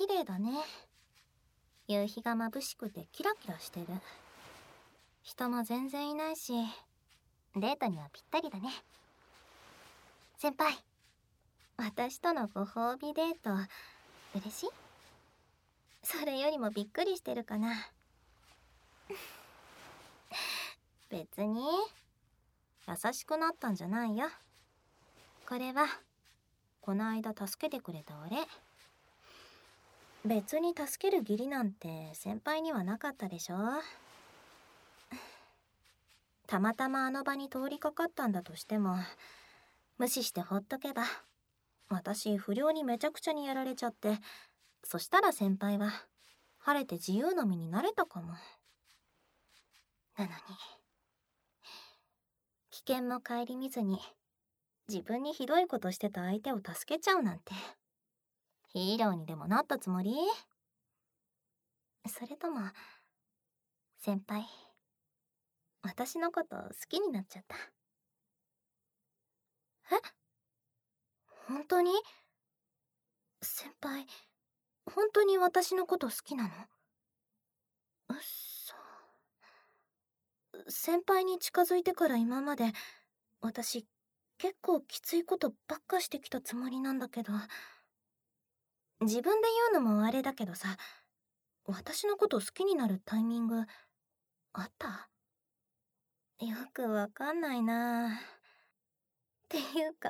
綺麗だね。夕日が眩しくてキラキラしてる。人も全然いないし、デートにはぴったりだね。先輩、私とのご褒美デート、嬉しい？それよりもびっくりしてるかな。別に、優しくなったんじゃないよ。これは、この間助けてくれたお礼。別に助ける義理なんて先輩にはなかったでしょ。たまたまあの場に通りかかったんだとしても、無視してほっとけば、私不良にめちゃくちゃにやられちゃって、そしたら先輩は晴れて自由の身になれたかも。なのに、危険も顧みずに自分にひどいことしてた相手を助けちゃうなんて、ヒーローにでもなったつもり？それとも、先輩、私のこと好きになっちゃった？え？本当に？先輩、本当に私のこと好きなの？うっそ。先輩に近づいてから今まで、私、結構きついことばっかしてきたつもりなんだけど。自分で言うのもあれだけどさ、私のこと好きになるタイミング、あった？よくわかんないなぁ。っていうか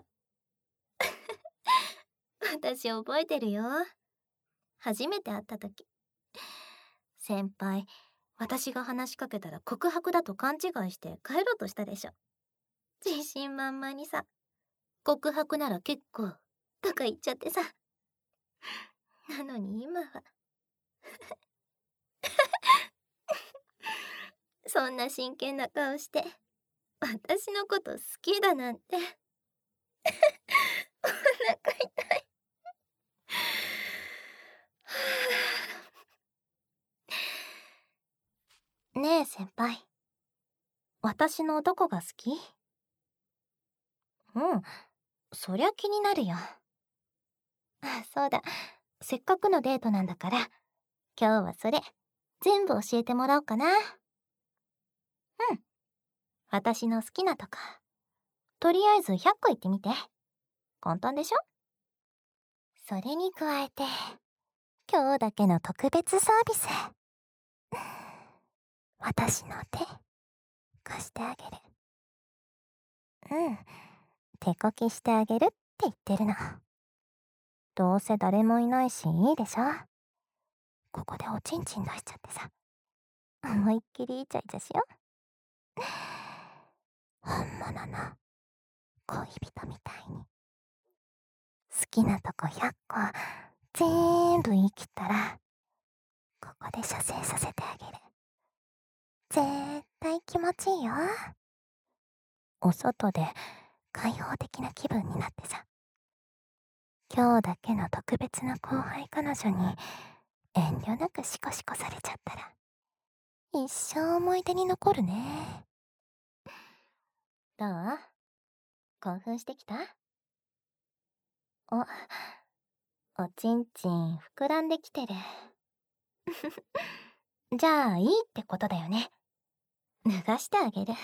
私覚えてるよ。初めて会った時、先輩、私が話しかけたら告白だと勘違いして帰ろうとしたでしょ。自信満々にさ、告白なら結構とか言っちゃってさ。なのに今はそんな真剣な顔して私のこと好きだなんて。お腹痛い。ねえ先輩、私のどこが好き？うん、そりゃ気になるよ。あ、そうだ、せっかくのデートなんだから、今日はそれ全部教えてもらおうかな。うん、私の好きなとこ、とりあえず100個言ってみて。簡単でしょ？それに加えて、今日だけの特別サービス。私の手、貸してあげる。うん、手こきしてあげるって言ってるの。どうせ誰もいないしいいでしょ？ここでおちんちん出しちゃってさ、思いっきりイチャイチャしよう。本物の恋人みたいに。好きなとこ100個全部言い切ったら、ここで射精させてあげる。絶対気持ちいいよ。お外で開放的な気分になってさ、今日だけの特別な後輩彼女に遠慮なくシコシコされちゃったら、一生思い出に残るね。どう？興奮してきた？おちんちん膨らんできてる。じゃあいいってことだよね。脱がしてあげる。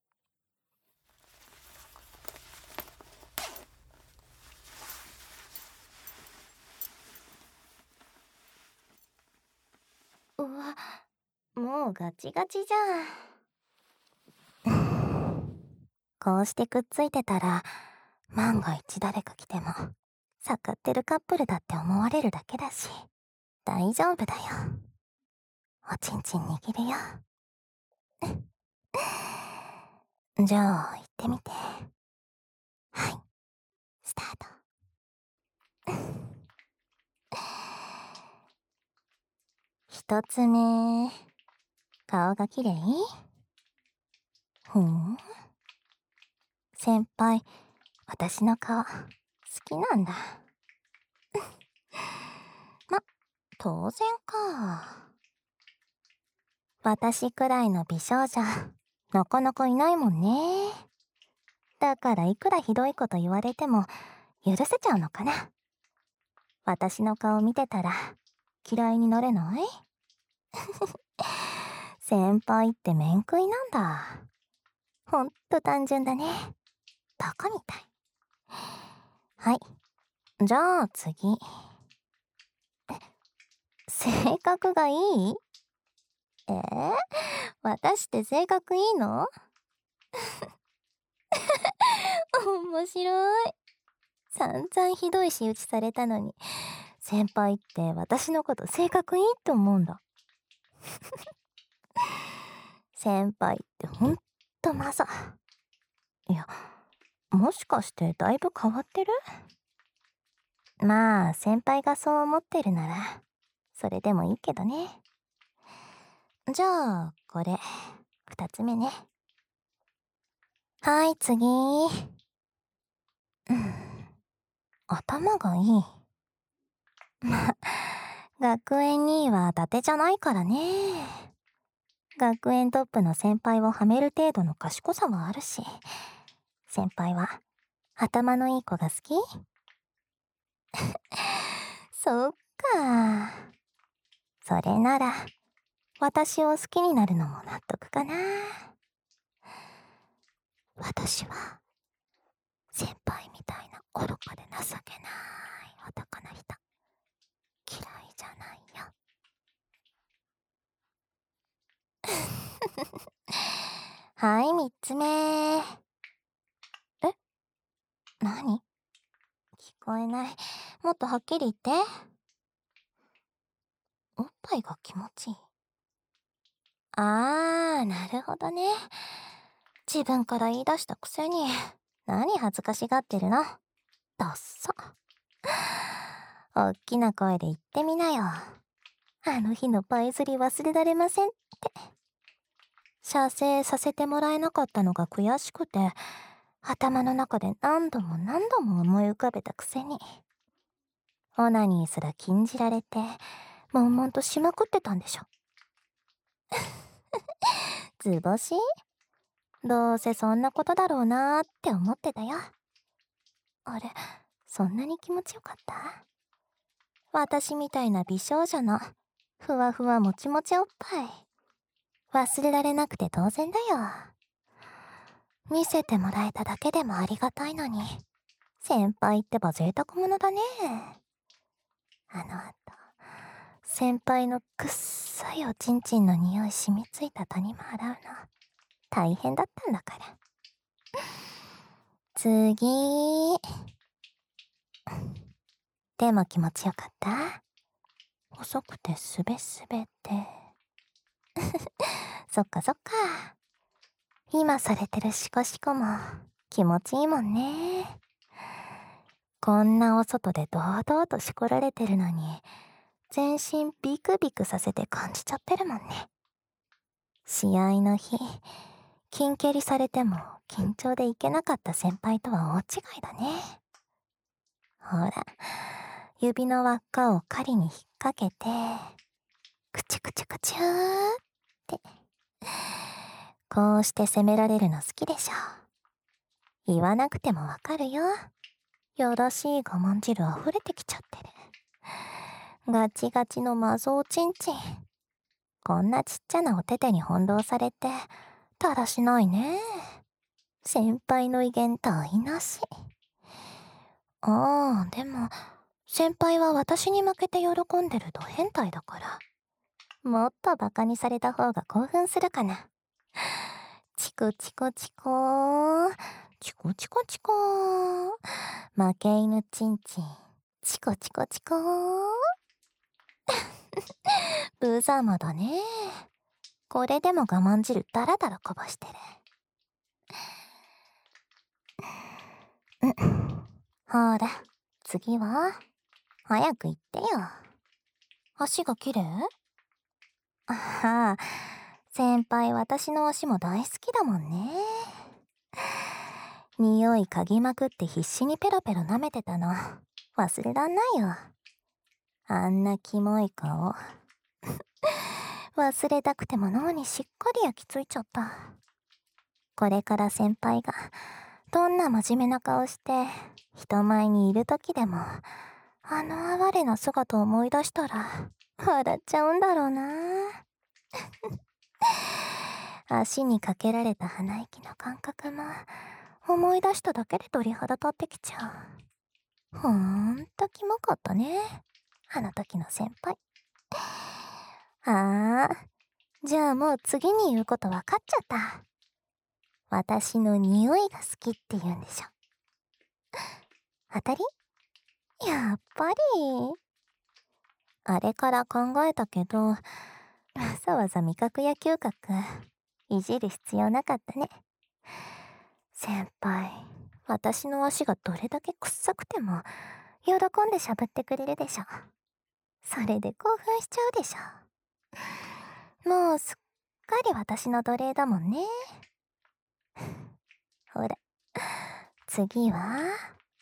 うわ、もうガチガチじゃん。こうしてくっついてたら、万が一誰か来ても、盛ってるカップルだって思われるだけだし、大丈夫だよ。おちんちん握るよ。じゃあ、行ってみて。はい、スタート。一つ目、顔が綺麗？先輩、私の顔、好きなんだ。ま、当然か。私くらいの美少女、なかなかいないもんね。だからいくらひどいこと言われても許せちゃうのかな。私の顔見てたら嫌いになれない？先輩って面食いなんだ。ほんと単純だね。バカみたい。はい。じゃあ次。性格がいい？私って性格いいの？面白い。散々ひどい仕打ちされたのに、先輩って私のこと性格いいって思うんだ。先輩ってほんとマザ。いや、もしかしてだいぶ変わってる？まあ、先輩がそう思ってるなら、それでもいいけどね。じゃあ、これ、二つ目ね。はい、次。うん、頭がいい。まあ、学園2位は伊達じゃないからね。学園トップの先輩をはめる程度の賢さはあるし、先輩は頭のいい子が好き？そっか。それなら、私を好きになるのも納得かな。私は、先輩みたいな愚かで情けない男の人、嫌いじゃないよ。はい、三つ目。何？聞こえない。もっとはっきり言って。おっぱいが気持ちいい。なるほどね。自分から言い出したくせに、何恥ずかしがってるの？ダッサ。おっきな声で言ってみなよ。あの日のパイ釣り忘れられませんって。射精させてもらえなかったのが悔しくて、頭の中で何度も何度も思い浮かべたくせに。オナニーすら禁じられて、悶々としまくってたんでしょ。図星？どうせそんなことだろうなーって思ってたよ。あれ、そんなに気持ちよかった？私みたいな美少女のふわふわもちもちおっぱい。忘れられなくて当然だよ。見せてもらえただけでもありがたいのに、先輩ってば贅沢者だね。あの後、先輩のくっさいおちんちんの匂い染みついた谷も洗うの、大変だったんだから。次。でも気持ちよかった？細くてすべすべで。そっかそっか。今されてるシコシコも気持ちいいもんね。こんなお外で堂々としこられてるのに、全身ビクビクさせて感じちゃってるもんね。試合の日、金蹴りされても緊張でいけなかった先輩とは大違いだね。ほら、指の輪っかを狩りに引っ掛けて、クチクチクチューって。こうして責められるの好きでしょ。言わなくてもわかるよ。よろしい我慢汁溢れてきちゃってる。ガチガチのマゾおちんちん。こんなちっちゃなお手手に翻弄されて、だらしないね。先輩の威厳台無し。でも、先輩は私に負けて喜んでるド変態だから。もっとバカにされた方が興奮するかな。チコチコチコー。チコチコチコー。負け犬ちんちん。チコチコチコー。無様だね。これでも我慢汁ダラダラこぼしてる。ほら、次は早く言ってよ。足が綺麗？ああ、先輩私の足も大好きだもんね。匂い嗅ぎまくって必死にペロペロ舐めてたの忘れらんないよ。あんなキモい顔忘れたくても脳にしっかり焼き付いちゃった。これから先輩がどんな真面目な顔して人前にいる時でもあの哀れな姿を思い出したら笑っちゃうんだろうな。足にかけられた鼻息の感覚も思い出しただけで鳥肌立ってきちゃう。ほんとキモかったね、あの時の先輩。ああ、じゃあもう次に言うこと分かっちゃった。私の匂いが好きって言うんでしょ。当たり？やっぱり。あれから考えたけど、わざわざ味覚や嗅覚いじる必要なかったね。先輩、私の足がどれだけ臭くても喜んでしゃぶってくれるでしょ。それで興奮しちゃうでしょ。もうすっかり私の奴隷だもんね。ほら、次は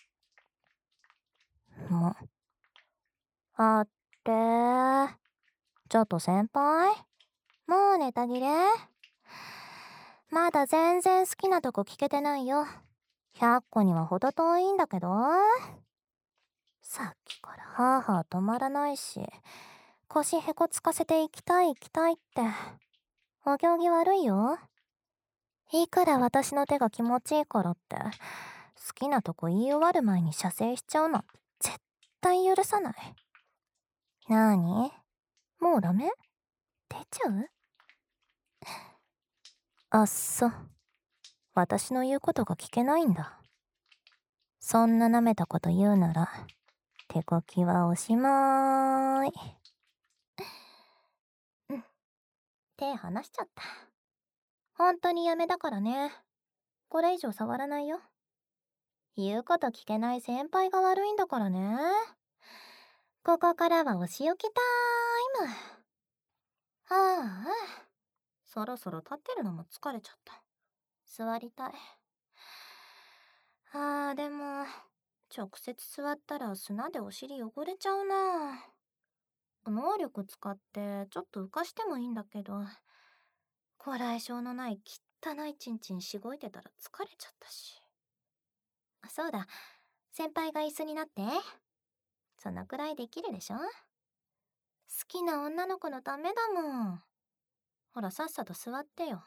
もう、あってー。ちょっと先輩、もうネタ切れ？まだ全然好きなとこ聞けてないよ。100個にはほど遠いんだけど。さっきからハーハー止まらないし、腰へこつかせて行きたい行きたいって。お行儀悪いよ。いくら私の手が気持ちいいからって、好きなとこ言い終わる前に射精しちゃうなんて絶対許さない。なーに？もうダメ？出ちゃう？あっそ。私の言うことが聞けないんだ。そんな舐めたこと言うなら、手こきはおしまーい。手離しちゃった。本当にやめだからね。これ以上触らないよ。言うこと聞けない先輩が悪いんだからね。ここからはお仕置きタイム。はあ、そろそろ立ってるのも疲れちゃった。座りたい。でも、直接座ったら砂でお尻汚れちゃうな。能力使ってちょっと浮かしてもいいんだけど、こらえ性のない汚いチンチンしごいてたら疲れちゃったし。そうだ、先輩が椅子になって。そのくらいできるでしょ？好きな女の子のためだもん。ほら、さっさと座ってよ。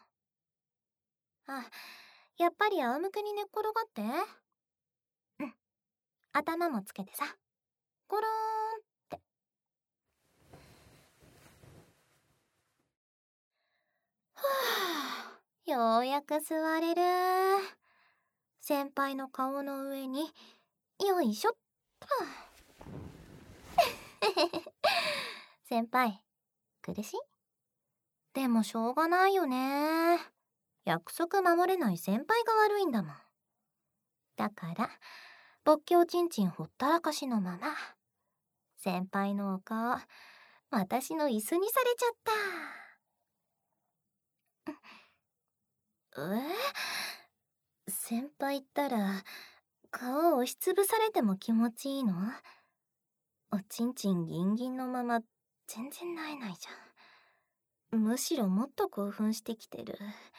やっぱり仰向けに寝っ転がって。うん。頭もつけてさ。ゴローンって。はぁ、ようやく座れる。先輩の顔の上に、よいしょっと。先輩、苦しい？でもしょうがないよね。約束守れない先輩が悪いんだもん。だから、勃起ちんちんほったらかしのまま、先輩のお顔、私の椅子にされちゃった。先輩ったら、顔押しつぶされても気持ちいいの？おちんちんギンギンのまま、全然萎えないじゃん。むしろもっと興奮してきてる。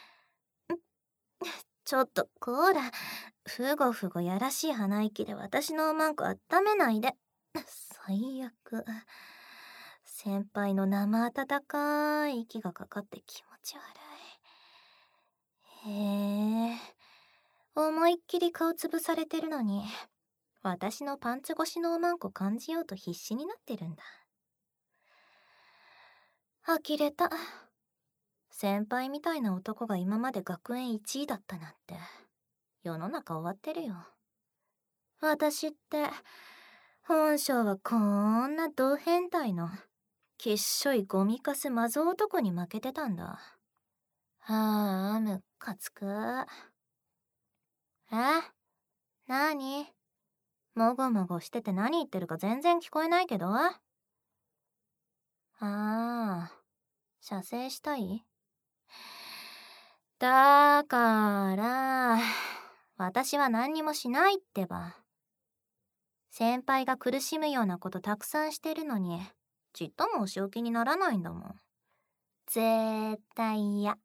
ちょっと、こーら、ふごふごやらしい鼻息で私のおまんこ温めないで。最悪。先輩の生温かい息がかかって気持ち悪い。へえ。思いっきり顔つぶされてるのに、私のパンツ越しのおまんこ感じようと必死になってるんだ。呆れた。先輩みたいな男が今まで学園1位だったなんて、世の中終わってるよ。私って、本性はこんなド変態の、きっしょいゴミかすマゾ男に負けてたんだ。むっかつく。なに？もごもごしてて何言ってるか全然聞こえないけど？射精したい？だから、私は何にもしないってば。先輩が苦しむようなことたくさんしてるのに、ちっともお仕置きにならないんだもん。絶対嫌。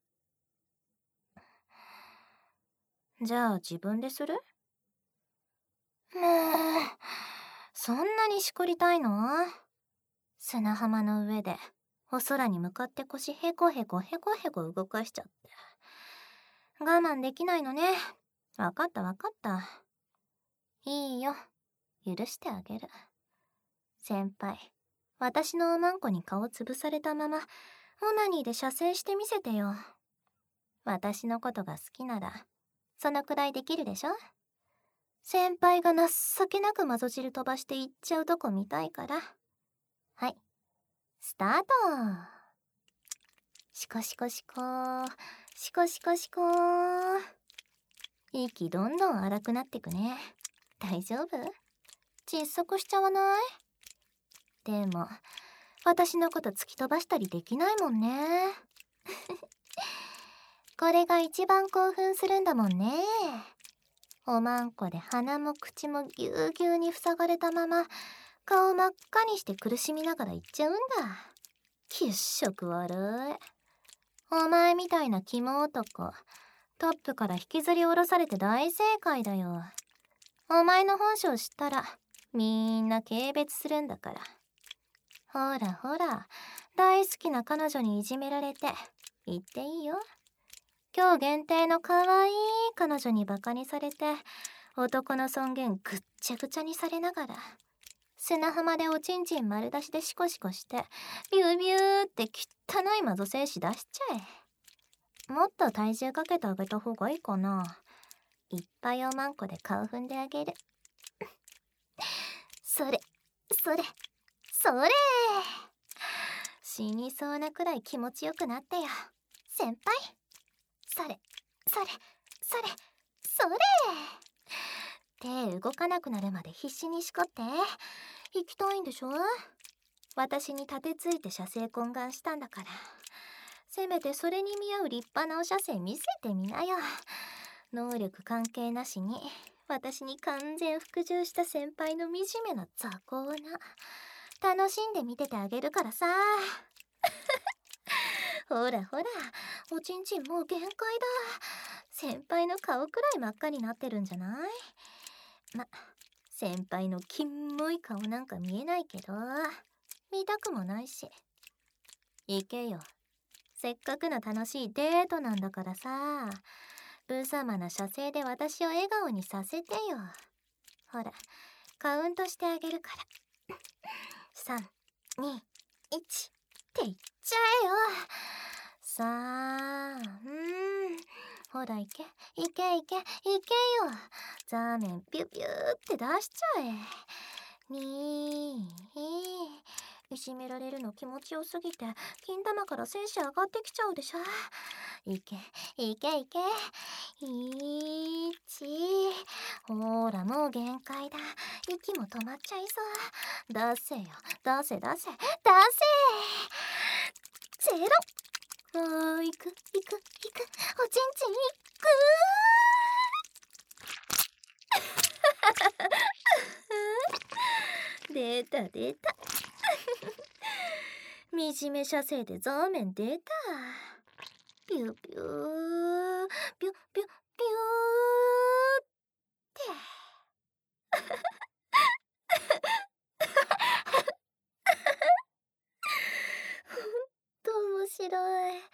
じゃあ自分でする？もう、そんなにしこりたいの？ 砂浜の上でお空に向かって腰ヘコヘコヘコヘコ動かしちゃって。我慢できないのね。わかったわかった。いいよ。許してあげる。先輩、私のおまんこに顔潰されたまま、オナニーで射精してみせてよ。私のことが好きなら、そのくらいできるでしょ？先輩が情けなくマゾ汁飛ばしていっちゃうとこ見たいから。はい、スタート。シコシコシコー、シコシコシコー。息どんどん荒くなってくね。大丈夫？窒息しちゃわない？でも、私のこと突き飛ばしたりできないもんね。これが一番興奮するんだもんね。おまんこで鼻も口もぎゅうぎゅうに塞がれたまま、顔真っ赤にして苦しみながら言っちゃうんだ。気色悪い。お前みたいな肝男、トップから引きずり下ろされて大正解だよ。お前の本性知ったら、みんな軽蔑するんだから。ほらほら、大好きな彼女にいじめられて、言っていいよ。今日限定の可愛い彼女にバカにされて、男の尊厳ぐっちゃぐちゃにされながら、砂浜でおちんちん丸出しでシコシコして、ビュービューって汚いマゾ精子出しちゃえ。もっと体重かけてあげた方がいいかな。いっぱいおまんこで顔踏んであげる。それ、それ、それ。死にそうなくらい気持ちよくなってよ、先輩。それ、それ、それ、それ。手動かなくなるまで必死にしこって。行きたいんでしょ？私に立てついて射精懇願したんだから。せめてそれに見合う立派なお射精見せてみなよ。能力関係なしに、私に完全服従した先輩の惨めな雑魚な。楽しんで見ててあげるからさ。ほらほら、おちんちんもう限界だ。先輩の顔くらい真っ赤になってるんじゃない？先輩のキモい顔なんか見えないけど、見たくもないし。行けよ。せっかくの楽しいデートなんだからさ。無様な射精で私を笑顔にさせてよ。ほら、カウントしてあげるから。3、2、1って言っちゃえよ。さあ、ほら行け、行け行け、行けよ。ザーメンピュピューって出しちゃえ。いじめられるの気持ちよすぎて、金玉から精子上がってきちゃうでしょ。いけ、いけいけ。1、ほらもう限界だ。息も止まっちゃいそう。出せよ、出せ出せ、出せ。ゼロ。もう行く、行く、行く。おちんちん行く。出た出た。惨め射精でザーメン出た。ピューピュー、ピューピューピューって。ほんと面白い。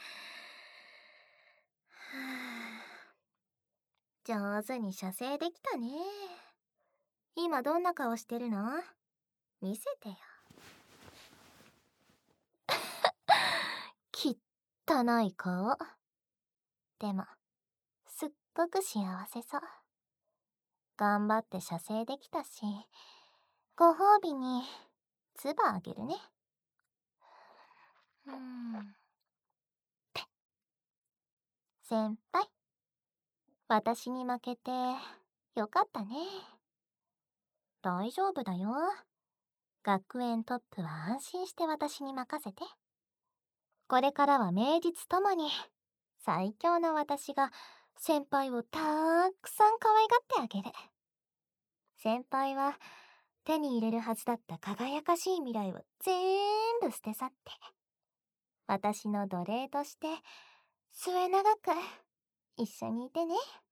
上手に射精できたね。今どんな顔してるの？見せてよ。汚い顔。でも、すっごく幸せそう。頑張って射精できたし、ご褒美に、唾あげるね。先輩、私に負けて、よかったね。大丈夫だよ。学園トップは安心して私に任せて。これからは名実ともに、最強の私が先輩をたくさん可愛がってあげる。先輩は手に入れるはずだった輝かしい未来を全部捨て去って、私の奴隷として末永く一緒にいてね。